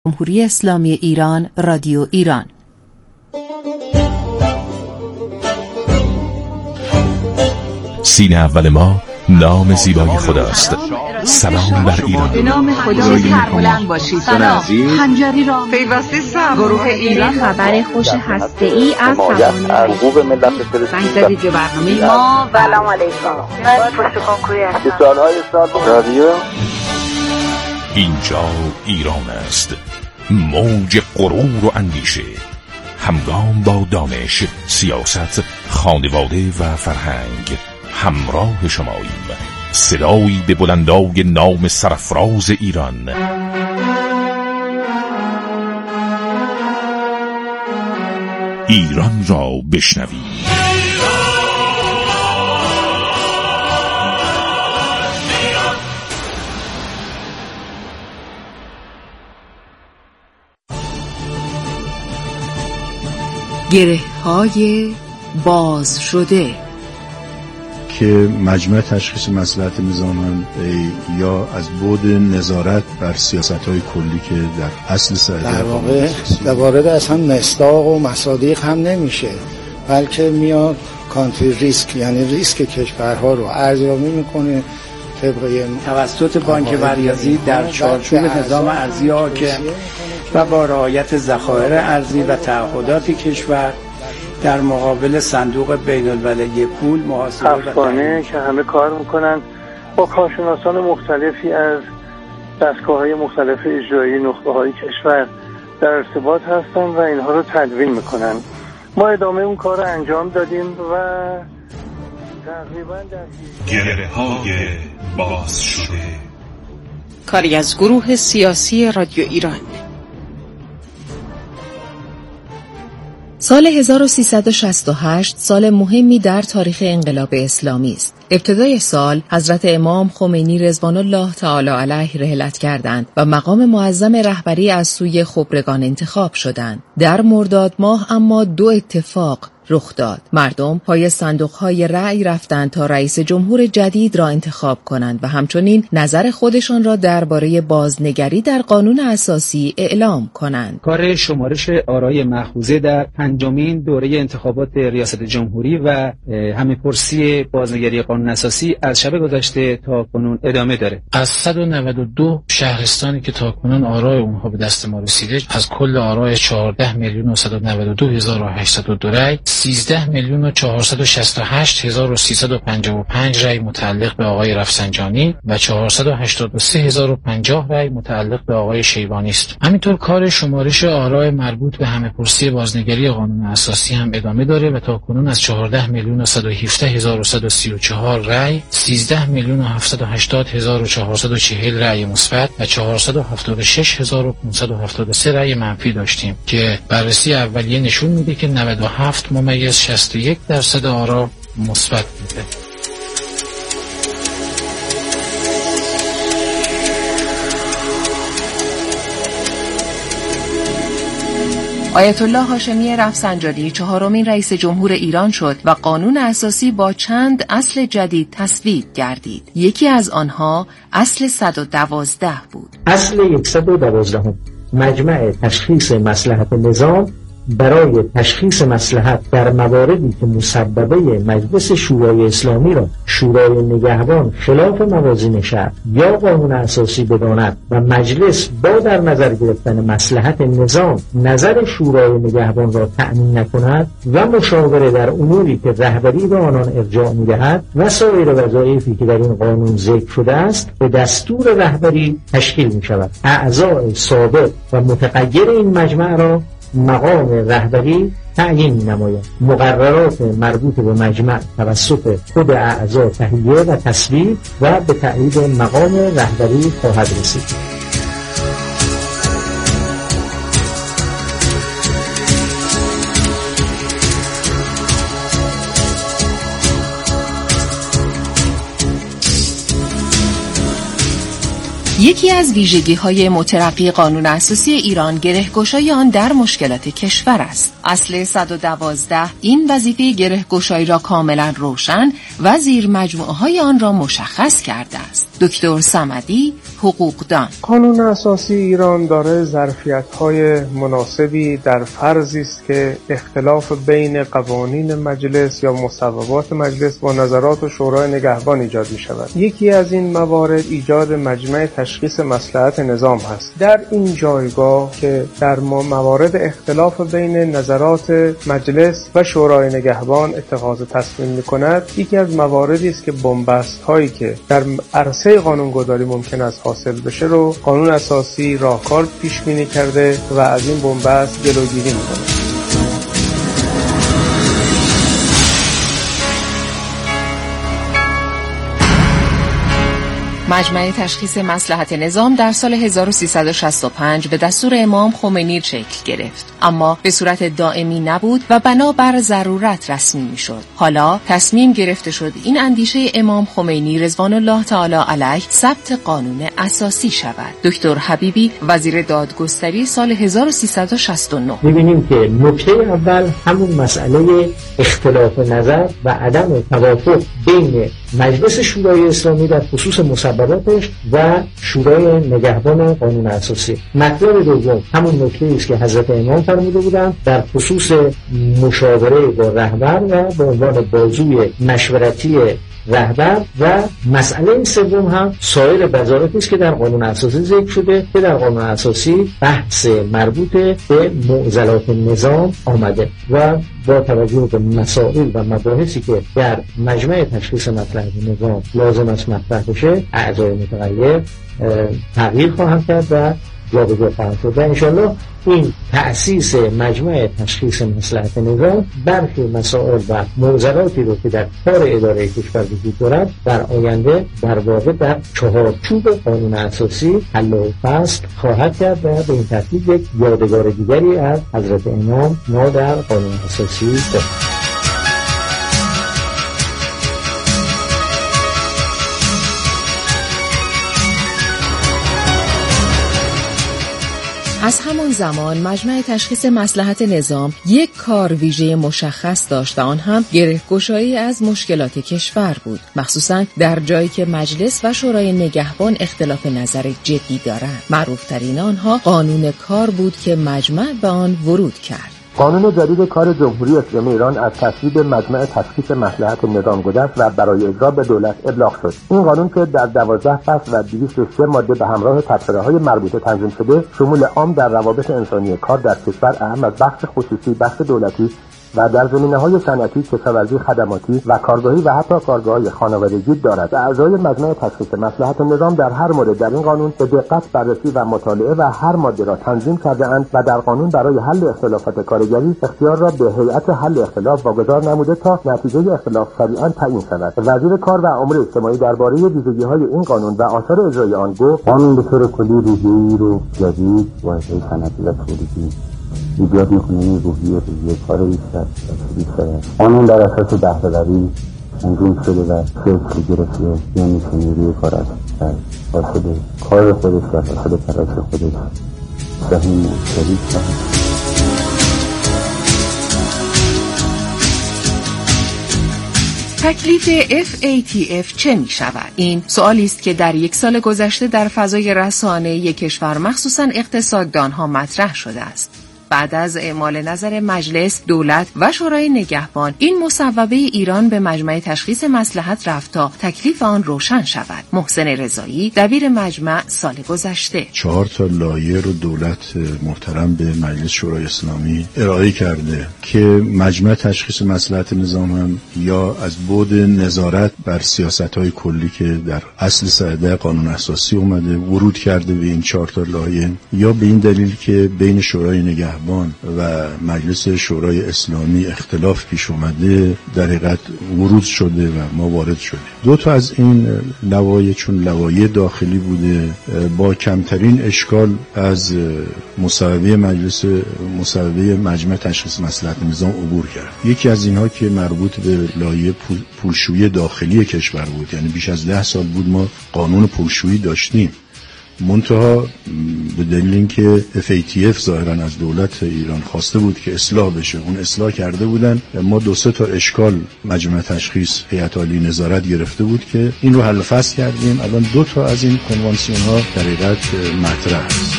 جمهوری اسلامی ایران رادیو ایران. سین اول ما نام زیبای خداست. سلام بر ایران. به نام خدا سربلند باشید. سلام. خنجری را پیوسته سر. گروه ایران خبر خوش هسته‌ای از توان حقوق ملت فلسطین برنامه ما. سلام علیکم. من پشت کنکوری هستم. سالهای سال رادیو اینجا ایران است. موج غرور و اندیشه، همگام با دانش، سیاست، خانواده و فرهنگ همراه شماییم. صدایی به بلندای نام سرفراز ایران. ایران را بشنوید. گره‌های باز شده که مجمع تشخیص مصلحت نظام یا از بعد نظارت بر سیاست‌های کلی که در اصل سعی در واقع وارد اصلا مصداق و مصادیق هم نمیشه، بلکه میاد کانتری ریسک، یعنی ریسک کشورها رو ارزیابی میکنه طبق توسط بانک مرکزی در چارچوب نظام ارزی حاکم و با رعایت ذخایر ارزی و تعهدات کشور در مقابل صندوق بین‌المللی پول محاسبه افغانه که همه کار میکنن با کارشناسان مختلفی از دستگاه‌های مختلف اجرایی نخبه‌های کشور در ارتباط هستن و اینها رو تدوین میکنن. ما ادامه اون کار رو انجام دادیم و تقریبا در گره‌های باز شده، کاری از گروه سیاسی رادیو ایران. سال 1368 سال مهمی در تاریخ انقلاب اسلامی است. ابتدای سال حضرت امام خمینی رضوان الله تعالی علیه رحلت کردند و مقام معظم رهبری از سوی خبرگان انتخاب شدند. در مرداد ماه اما دو اتفاق رخ داد. مردم پای صندوق‌های رأی رفتند تا رئیس جمهور جدید را انتخاب کنند و همچنین نظر خودشان را درباره بازنگری در قانون اساسی اعلام کنند. کار شمارش آرای مأخوذه در پنجمین دوره انتخابات ریاست جمهوری و همه‌پرسی بازنگری قانون اساسی از شب گذشته تا کنون ادامه داره. از 192 شهرستانی که تا کنون آرای اونها به دست ما رسیده، از کل آرای 14,192,802 رأی 13,468,355 رأی متعلق به آقای رفسنجانی و 483,050 رأی متعلق به آقای شیبانی است. همینطور کار شمارش آرای مربوط به همه‌پرسی بازنگری قانون اساسی هم ادامه داره و تا کنون از 14,117,134 رأی 13,780,440 رأی مثبت و 476,573 رأی منفی داشتیم که بررسی اولیه نشون میده که 97.61% آرا مثبت بوده. آیت الله هاشمی رفسنجانی چهارمین رئیس جمهور ایران شد و قانون اساسی با چند اصل جدید تصویب گردید. یکی از آنها اصل 112 بود. اصل 112 مجمع تشخیص مصلحت نظام برای تشخیص مصلحت در مواردی که مسببه مجلس شورای اسلامی را شورای نگهبان خلاف موازین شرع یا قانون اساسی بداند و مجلس با در نظر گرفتن مصلحت نظام نظر شورای نگهبان را تأمین نکند و مشاوره در اموری که رهبری به آنان ارجاع می‌دهد و سایر وظایفی که در این قانون ذکر شده است به دستور رهبری تشکیل می‌شود. اعضای سابق و متغیر این مجمع را مقام رهبری تعیین نماید. مقررات مربوط به مجمع توسط خود اعضا تهیه و تصویب و به تایید مقام رهبری خواهد رسید. یکی از ویژگی‌های مترقی قانون اساسی ایران گره‌گشایی آن در مشکلات کشور است. اصل 112 این وظیفه گره‌گشایی را کاملا روشن و زیر مجموعه‌های آن را مشخص کرده است. دکتر صمدی، حقوقدان. قانون اساسی ایران داره ظرفیت‌های مناسبی در فرضی است که اختلاف بین قوانین مجلس یا مصوبات مجلس با نظرات شورای نگهبان ایجاد می‌شود. یکی از این موارد ایجاد مجمع تشخیص مصلحت نظام هست. در این جایگاه که در موارد اختلاف بین نظرات مجلس و شورای نگهبان اتخاذ تصمیم می‌کند، یکی از مواردی است که بنبست‌هایی که در عرصه قانونگذاری ممکن است حاصل بشه رو قانون اساسی راهکار پیش بینی کرده و از این بنبست جلوگیری می‌کند. مجمع تشخیص مصلحت نظام در سال 1365 به دستور امام خمینی شکل گرفت، اما به صورت دائمی نبود و بنابر ضرورت رسمی میشد. حالا تصمیم گرفته شد این اندیشه امام خمینی رضوان الله تعالی علیه ثبت قانون اساسی شود. دکتر حبیبی، وزیر دادگستری، سال 1369. می‌بینیم که نکته اول همون مسئله اختلاف نظر و عدم توافق بین مجلس شورای اسلامی در خصوص مصوباتش و شورای نگهبان قانون اساسی. مطلب دوم همون نکته است که حضرت امام فرموده بودند در خصوص مشاوره با رهبر و به عنوان بازوی مشورتی رهبر، و مسئله سوم هم سایر وظایفی است که در قانون اساسی ذکر شده که در قانون اساسی بحث مربوط به معضلات نظام آمده و با توجه به مسائل و مباحثی که در مجمع تشخیص مصلحت نظام لازم است مطرح بشه، اعضای متغیر تغییر خواهند کرد و جابجا خواهند شد و انشاءالله این تأسیس مجمع تشخیص مصلحت نظام برخی مسائل و معضلاتی رو که در کار اداره کشور وجود دارد در آینده در واقع در چهارچوب قانون اساسی حل و فصل خواهد کرد و به این ترتیب یک یادگار دیگری از حضرت امام ما در قانون اساسی داریم. از همان زمان مجمع تشخیص مصلحت نظام یک کار ویژه مشخص داشت و آن هم گره‌گشایی از مشکلات کشور بود، مخصوصاً در جایی که مجلس و شورای نگهبان اختلاف نظر جدی دارند. معروف‌ترین آنها قانون کار بود که مجمع به آن ورود کرد. قانون جدید کار جمهوری اسلامی ایران از تصویب مجمع تشخیص مصلحت نظام گذشت و برای اجرا به دولت ابلاغ شد. این قانون که در 12 فصل و 203 ماده به همراه تبصره‌های مربوطه تنظیم شده، شمول عام در روابط انسانی کار در کشور، اهم از بخش خصوصی، بخش دولتی و در زمینه‌های صنعتی، کشاورزی، خدماتی و کارگاهی و حتی کارگاه‌های خانوادگی دارد. اعضای مجمع تشخیص مصلحت نظام در هر مورد در این قانون به دقت بررسی و مطالعه و هر ماده را تنظیم کرده‌اند و در قانون برای حل اختلافات کارگری اختیار را به هیئت حل اختلاف واگذار نموده تا نتیجه اختلاف سریعاً تعیین شود. وزیر کار و امور اجتماعی درباره ویژگی‌های این قانون و آثار اجرای آن گفت: قانون به طور کلی روحیه‌ای رو جدید و صنعتی و تولیدی ایجاد میکنه. این روحیه کار ایستد قانون در اساس بهره‌وری انجام شده و شکل گرفته، یعنی نیروی کار است در حاصل کار خودش و حاصل تلاش خودش سهیم شریک شود. تکلیف FATF چه می شود؟ این سوالی است که در یک سال گذشته در فضای رسانه‌ای کشور مخصوصاً اقتصاددانها مطرح شده است. بعد از اعمال نظر مجلس، دولت و شورای نگهبان، این مصوبه ایران به مجمع تشخیص مصلحت رفت تا تکلیف آن روشن شود. محسن رضایی، دبیر مجمع، سال گذشته 4 تا لایحه رو دولت محترم به مجلس شورای اسلامی ارائه کرده که مجمع تشخیص مصلحت نظام هم یا از بعد نظارت بر سیاست‌های کلی که در اصل 110 قانون اساسی اومده ورود کرده به این 4 تا لایحه، یا به این دلیل که بین شورای نگهبان و مجلس شورای اسلامی اختلاف پیش اومده در حقیقت ورود شده و ما وارد شدیم. 2 تا از این لوایح چون لوایح داخلی بوده با کمترین اشکال از مصوبه مجمع تشخیص مصلحت نظام عبور کرد. یکی از اینها که مربوط به لایحه پولشویی داخلی کشور بود، یعنی بیش از 10 سال بود ما قانون پولشویی داشتیم منتها به دلیل اینکه FATF ظاهرا از دولت ایران خواسته بود که اصلاح بشه، اون اصلاح کرده بودن، ما 2-3 تا اشکال مجمع تشخیص هیئت عالی نظارت گرفته بود که این رو حل و فصل کردیم. الان 2 تا از این کنوانسیون ها در حقیقت مطرح است.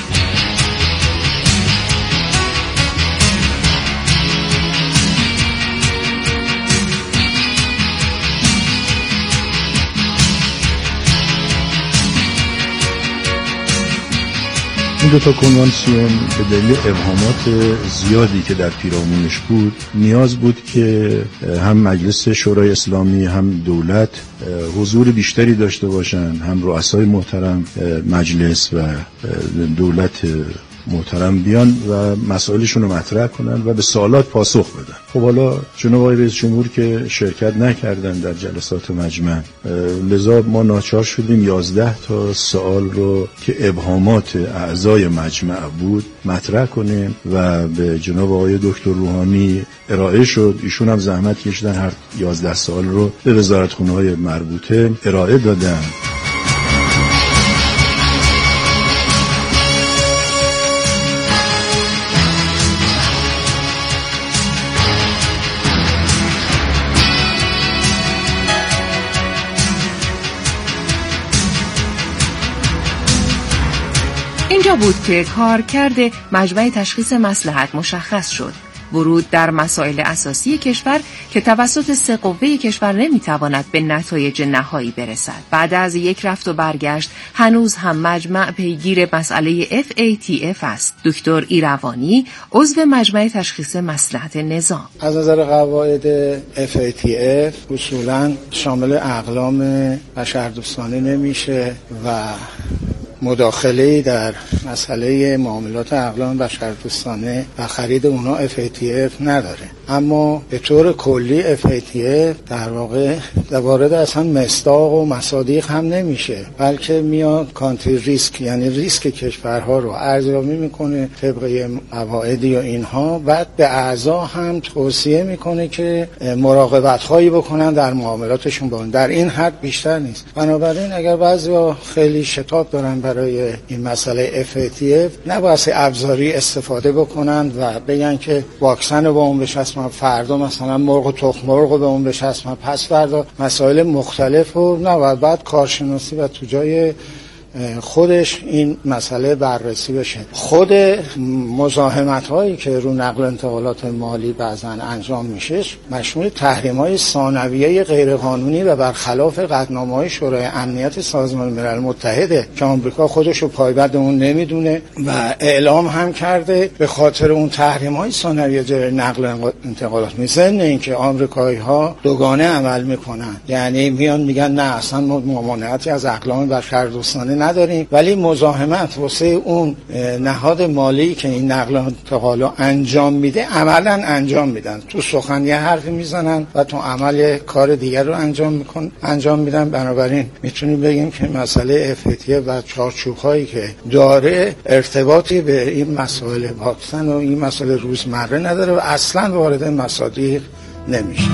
این 2 تا کنوانسیون به دلیل ابهامات زیادی که در پیرامونش بود نیاز بود که هم مجلس شورای اسلامی هم دولت حضور بیشتری داشته باشن، هم رؤسای محترم مجلس و دولت محترم بیان و مسائلشون رو مطرح کنن و به سوالات پاسخ بدن. خب حالا جناب آقای رئیس جمهور که شرکت نکردن در جلسات مجمع، لذا ما ناچار شدیم 11 تا سوال رو که ابهامات اعضای مجمع بود مطرح کنیم و به جناب آقای دکتر روحانی ارائه شد. ایشون هم زحمت کشیدن هر 11 سوال رو به وزارتخونه‌های مربوطه ارائه دادن. اینجا بود که کارکرد مجمع تشخیص مصلحت مشخص شد. ورود در مسائل اساسی کشور که توسط 3 قوه کشور نمیتواند به نتایج نهایی برسد. بعد از یک رفت و برگشت هنوز هم مجمع پیگیر مسئله FATF است. دکتر ایروانی عضو مجمع تشخیص مصلحت نظام: از نظر قواعد FATF اصولاً شامل اقلام بشردوستانه نمیشه و مداخله در مسئله معاملات اقلام بشردوستانه و خرید اونا FATF نداره. اما به طور کلی FATF در واقع وارد اصلا مصداق و مصادیق هم نمیشه، بلکه میاد کانتری ریسک، یعنی ریسک کشورها رو ارزیابی میکنه طبق قواعدی و اینها، بعد به اعضا هم توصیه میکنه که مراقبت هایی بکنن در معاملاتشون با در این حد بیشتر نیست. بنابراین اگر بعضیا خیلی شتاب دارن برای این مسئله FATF، نباید ابزاری استفاده بکنن و بگن که واکسن رو با اون بچسبن، فردا مثلا مرغ و تخم مرغ رو به اون بچسبن، پس فردا مسائل مختلف رو نباید. بعد کارشناسی و تو جای خودش این مسئله بررسی بشه. خود مزاحمت هایی که رو نقل انتقالات مالی بعضا انجام میشه مشمول تحریم های ثانویه غیرقانونی و برخلاف قطعنامه های شورای امنیت سازمان ملل متحده که آمریکا خودش رو پایبند اون نمیدونه و اعلام هم کرده به خاطر اون تحریم های ثانویه جلوی نقل انتقالات میزن. اینکه آمریکایی ها دوگانه عمل میکنن، یعنی میان میگن نه اصلا ممانعتی از اقلام بشردوستانه نداریم، ولی مزاحمت واسه اون نهاد مالی که این نقل و انتقال انجام میده عملا انجام میدن. تو سخن یه حرفی میزنن و تو عمل کار دیگر رو انجام میدن. بنابراین میتونیم بگیم که مسئله FATF و چارچوب‌هایی که داره ارتباطی به این مسائل واکسن و این مسائل روزمره نداره و اصلا وارد مصادیق نمیشه.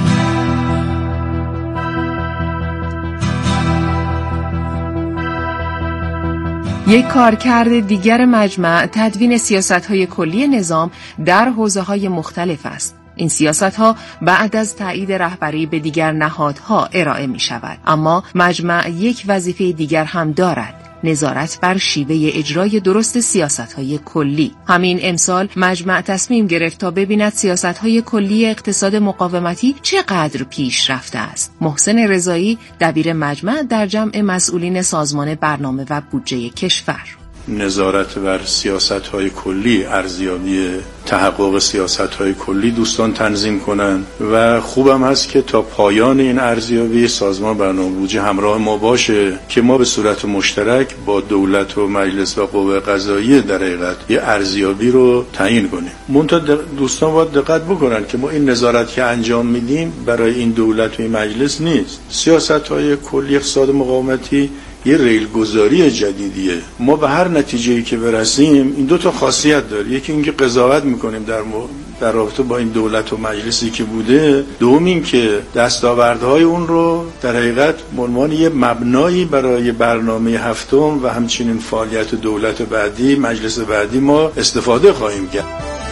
یک کارکرد دیگر مجمع تدوین سیاست‌های کلی نظام در حوزه‌های مختلف است. این سیاست‌ها بعد از تایید رهبری به دیگر نهادها ارائه می‌شود. اما مجمع یک وظیفه دیگر هم دارد: نظارت بر شیوه اجرای درست سیاست‌های کلی. همین امسال مجمع تصمیم گرفت تا ببیند سیاست‌های کلی اقتصاد مقاومتی چقدر پیش رفته است. محسن رضایی دبیر مجمع در جمع مسئولین سازمان برنامه و بودجه کشور: نظارت بر سیاست‌های کلی، ارزیابی تحقق سیاست‌های کلی دوستان تنظیم کنن و خوبم هست که تا پایان این ارزیابی سازمان برنامه بودجه همراه ما باشه که ما به صورت مشترک با دولت و مجلس و قوه قضاییه در حقیقت یه ارزیابی رو تعیین کنیم. منتها دوستان باید دقت بکنن که ما این نظارت که انجام میدیم برای این دولت و این مجلس نیست. سیاست‌های کلی اقتصاد مقاومتی یه ریلگذاری جدیدیه. ما به هر نتیجه‌ای که برسیم این 2 تا خاصیت داره. یکی اینکه قضاوت میکنیم در در رابطه با این دولت و مجلسی که بوده، دوم این که دستاوردهای اون رو در حقیقت به عنوان یه مبنایی برای برنامه هفتم و همچنین فعالیت دولت بعدی، مجلس بعدی ما استفاده خواهیم کرد.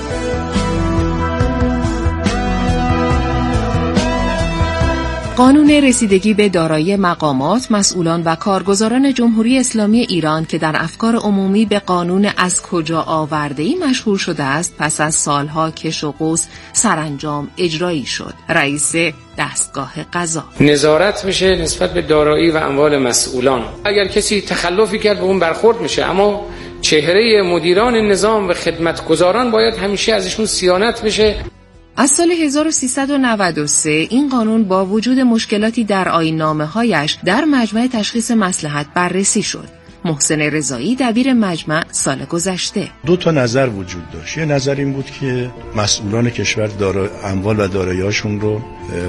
قانون رسیدگی به دارایی مقامات، مسئولان و کارگزاران جمهوری اسلامی ایران که در افکار عمومی به قانون از کجا آورده‌ای مشهور شده است، پس از سالها کش و قوس سرانجام اجرایی شد. رئیس دستگاه قضا نظارت میشه نسبت به دارایی و اموال مسئولان. اگر کسی تخلفی کرد به اون برخورد میشه، اما چهره مدیران نظام و خدمتگزاران باید همیشه ازشون صیانت بشه. از سال 1393 این قانون با وجود مشکلاتی در آیین‌نامه‌هایش در مجمع تشخیص مصلحت بررسی شد. محسن رضایی دبیر مجمع سال گذشته 2 نظر وجود داشت. یه نظر این بود که مسئولان کشور اموال و دارایی‌هاشون رو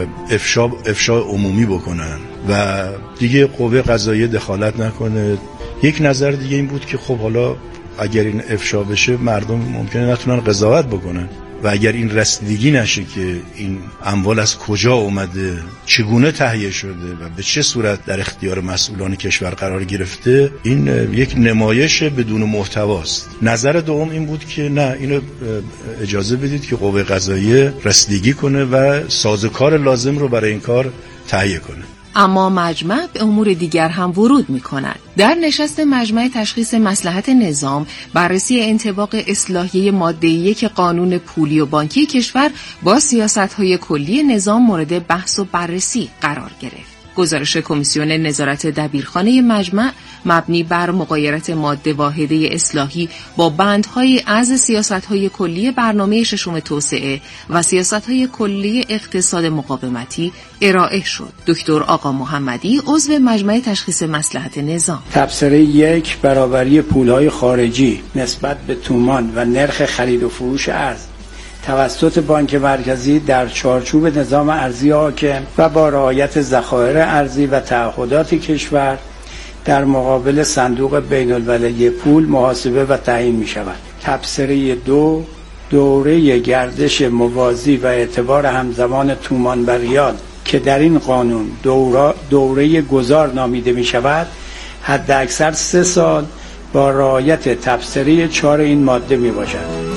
افشا عمومی بکنن و دیگه قوه قضاییه دخالت نکنه. یک نظر دیگه این بود که خب حالا اگر این افشا بشه مردم ممکنه نتونن قضاوت بکنن و اگر این رسیدگی نشه که این اموال از کجا اومده، چگونه تهیه شده و به چه صورت در اختیار مسئولان کشور قرار گرفته، این یک نمایش بدون محتواست. نظر دوم این بود که نه، اینو اجازه بدید که قوه قضاییه رسیدگی کنه و سازوکار لازم رو برای این کار تهیه کنه. اما مجمع به امور دیگر هم ورود می کند. در نشست مجمع تشخیص مصلحت نظام، بررسی انطباق اصلاحیه ماده 1 قانون پولی و بانکی کشور با سیاست‌های کلی نظام مورد بحث و بررسی قرار گرفت. گزارش کمیسیون نظارت دبیرخانه مجمع مبنی بر مغایرت ماده واحده اصلاحی با بندهای از سیاست‌های کلی برنامه ششم توسعه و سیاست‌های کلی اقتصاد مقاومتی ارائه شد. دکتر آقا محمدی عضو مجمع تشخیص مصلحت نظام: تبصره 1 برابری پول‌های خارجی نسبت به تومان و نرخ خرید و فروش ارز توسط بانک مرکزی در چارچوب نظام ارزی حاکم و با رعایت ذخایر ارزی و تعهدات کشور در مقابل صندوق بین‌المللی پول محاسبه و تعیین می شود. تبصره 2 دوره گردش موازی و اعتبار همزمان تومان و ریال که در این قانون دوره گذار نامیده می شود، حد اکثر 3 سال با رعایت تبصره 4 این ماده می باشد.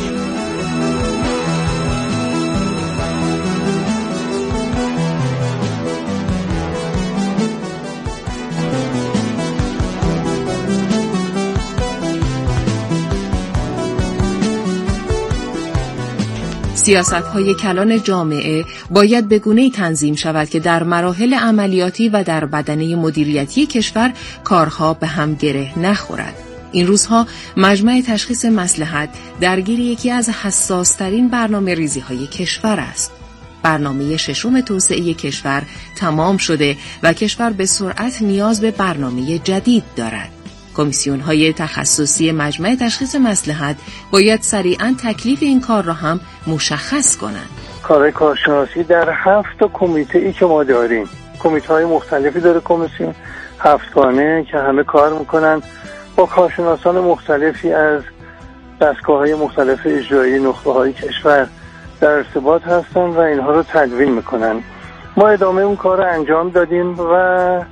سیاست‌های کلان جامعه باید به گونه‌ای تنظیم شود که در مراحل عملیاتی و در بدنه مدیریتی کشور کارها به هم گره نخورد. این روزها مجمع تشخیص مصلحت درگیر یکی از حساس‌ترین برنامه‌ریزی‌های کشور است. برنامه ششم توسعه کشور تمام شده و کشور به سرعت نیاز به برنامه جدید دارد. کمیسیون‌های تخصصی مجمع تشخیص مصلحت باید سریعاً تکلیف این کار را هم مشخص کنند. کار کارشناسی در 7 کمیته‌ای که ما داریم، کمیته‌های مختلفی داره کمیسیون، 7 گانه که همه کار میکنن با کارشناسان مختلفی از دستگاه‌های مختلف اجرایی نخبه‌های کشور در ارتباط هستن و اینها رو تدوین میکنن. ما ادامه اون کار رو انجام دادیم و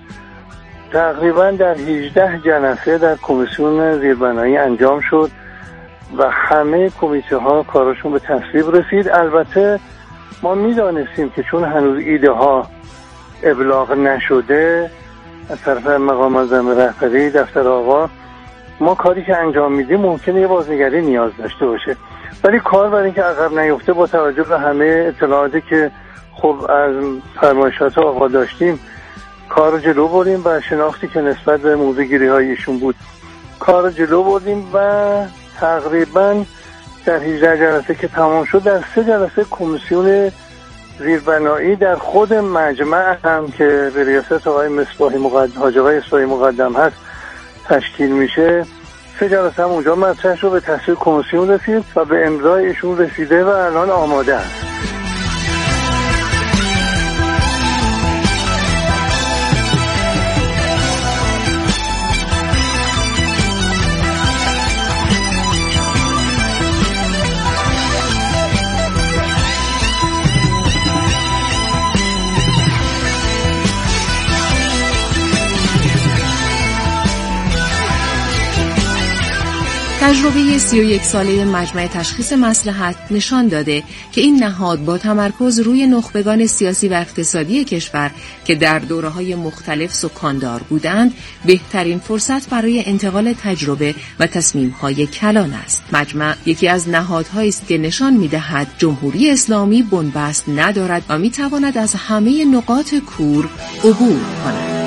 تقریبا در 18 جلسه در کمیسیون زیربنایی انجام شد و همه کمیته ها کارشون به تصویب رسید. البته ما میدانستیم که چون هنوز ایده ها ابلاغ نشده از طرف مقام معظم رهبری دفتر آقا، ما کاری که انجام میدیم ممکنه یه بازنگری نیاز داشته باشه، ولی کار برای اینکه عقب نیفته با توجه به همه اطلاعاتی که خب از فرمایشات آقا داشتیم کار رو جلو بردیم و شناختی که نسبت به موضوع گیری های ایشون بود کار رو جلو بردیم و تقریبا در 18 جلسه که تمام شد در 3 جلسه کمیسیون زیربنایی در خود مجمع هم که به ریاست آقای حاج آقای مصباحی مقدم هست تشکیل میشه، 3 جلسه هم اونجا مطرح شد، به تصویب کمیسیون رسید و به امضای ایشون رسیده و الان آماده است. تجربه 31 ساله مجمع تشخیص مصلحت نشان داده که این نهاد با تمرکز روی نخبگان سیاسی و اقتصادی کشور که در دوره‌های مختلف سکاندار بودند، بهترین فرصت برای انتقال تجربه و تصمیم‌های کلان است. مجمع یکی از نهادهایی است که نشان می‌دهد جمهوری اسلامی بنبست ندارد و می‌تواند از همه نقاط کور عبور کند.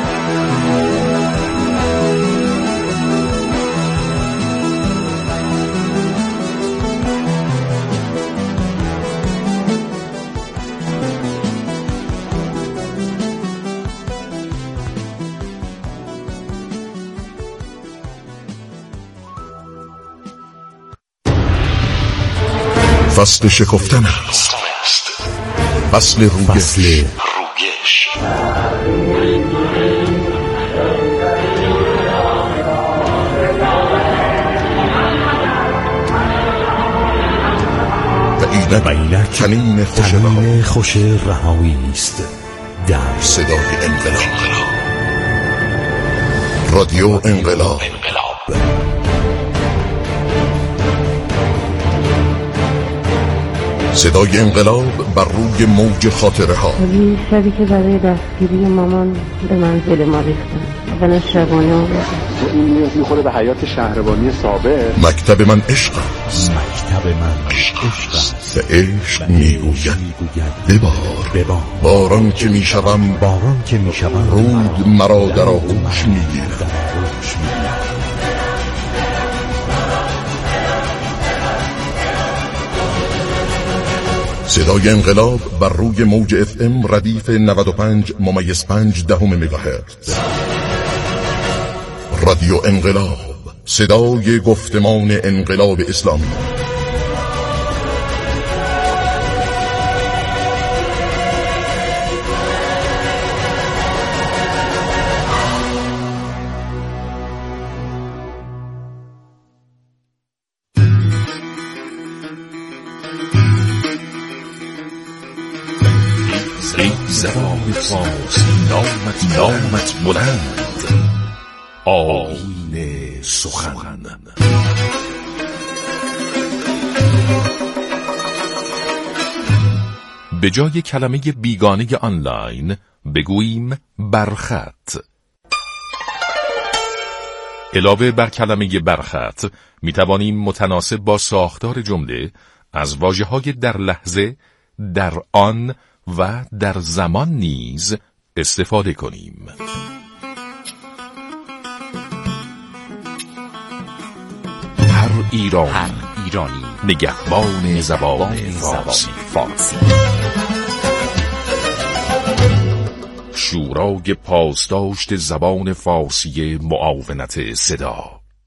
فصل شکفتن است، فصل رویش. و اینک کنین خوش رهایی است در صدای انقلاب. رادیو انقلاب. صدای انقلاب بر روی موج خاطره ها. شبی که برای دستگیری مامان به منزل ما ریختن و نشربانه آوردن. این نیاز میخوره به حیات شهربانی سابق. مکتب من عشق است. به عشق میگوید ببار. باران که میشوم رود مرا در آغوش میگیرد. صدای انقلاب بر روی موج FM ردیف 95.5 مگاهرتز. رادیو انقلاب، صدای گفتمان انقلاب اسلامی. زبان فارسی نامت بلند، آیین سخن. به جای کلمه بیگانه آنلاین بگوییم برخط. علاوه بر کلمه برخط می توانیم متناسب با ساختار جمله از واژه‌های در لحظه، در آن و در زمان نیز استفاده کنیم. هر ایرانی نگهبان زبان فارسی. شورای پاسداشت زبان فارسی معاونت صدا.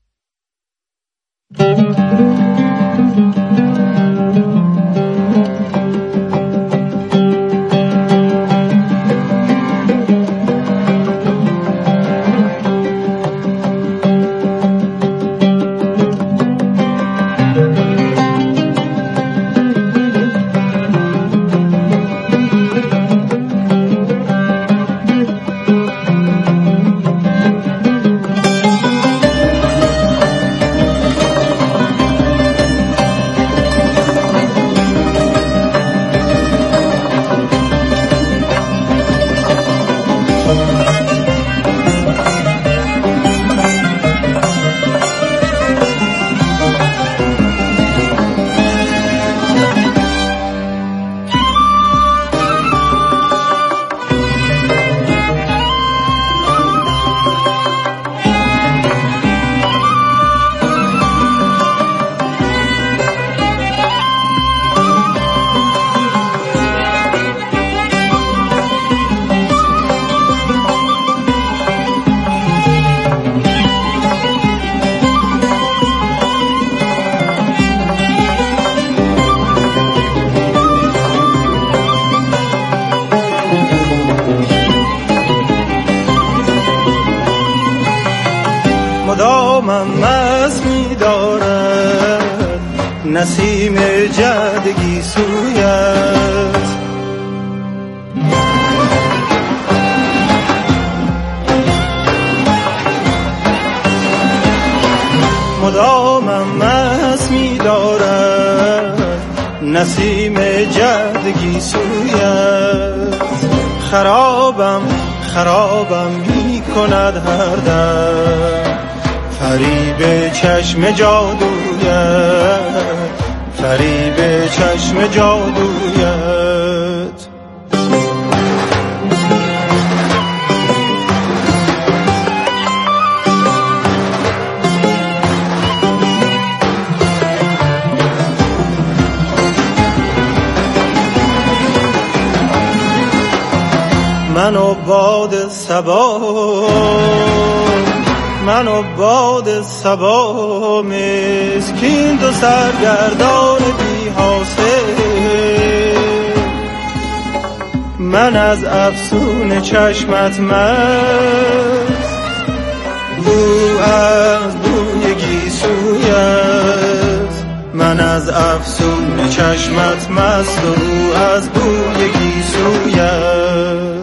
نسیم جدگی سویت مدامم نسیم جدگی سویت. خرابم می کند هر دم، فریب چشم جادویت، فریب چشم جادویت. من و باد صبا مسکین دو سرگردان بی حاصل. من از افسون چشمت مست، او از بوی گیسویت. من از افسون چشمت مست، او از بوی گیسویت.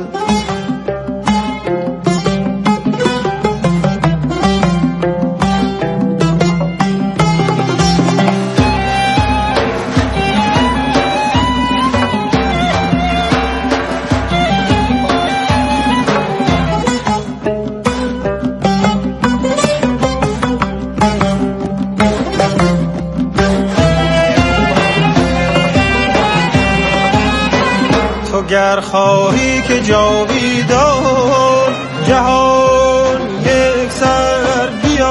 گر خواهی که جاویدان جهان یک سر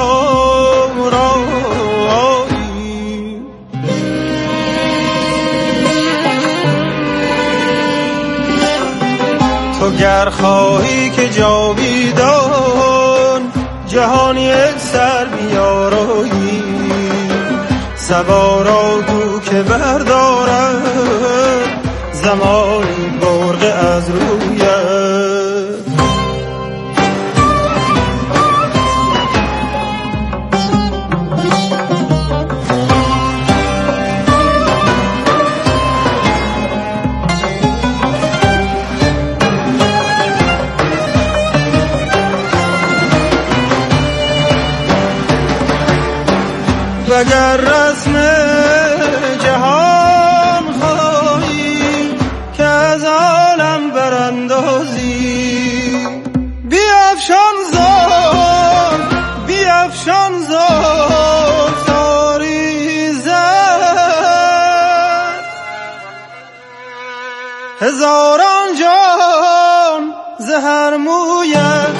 بیارایی، تو گر خواهی که جاویدان جهان یک سر بیارایی، سوارا گو که بردارد زمانی برق از رویت. وگر رسم جهان خواهی که از عالم براندازی، بیفشان زار تاری زد، هزاران جان زهر مویت.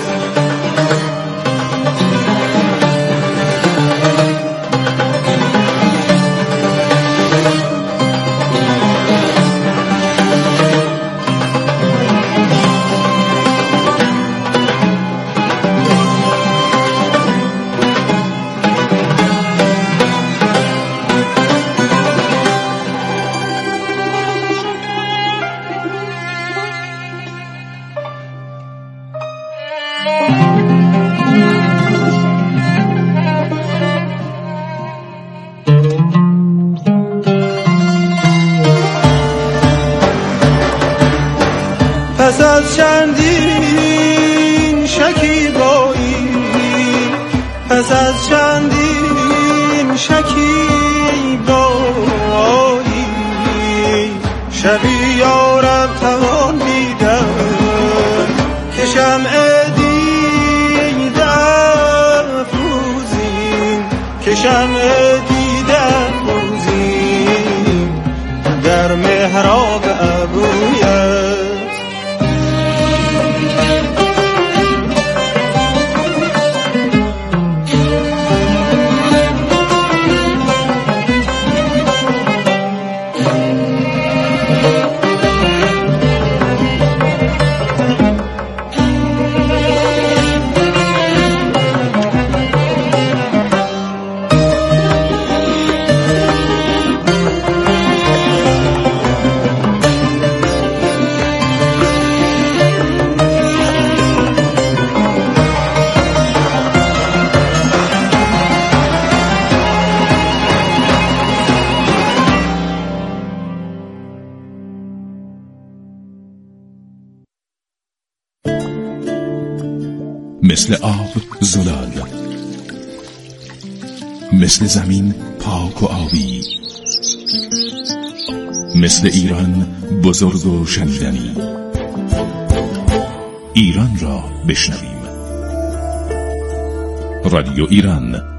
پس از چندین شکیبایی، پس از چندین شکیبایی، شبی یارب توان دیدن که شمع دیده افروزیم، که شمع دیده افروزیم در محراب ابرویت. مثل آب زلال، مثل زمین پاک و آبی، مثل ایران بزرگ و شنیدنی. ایران را بشنویم. رادیو ایران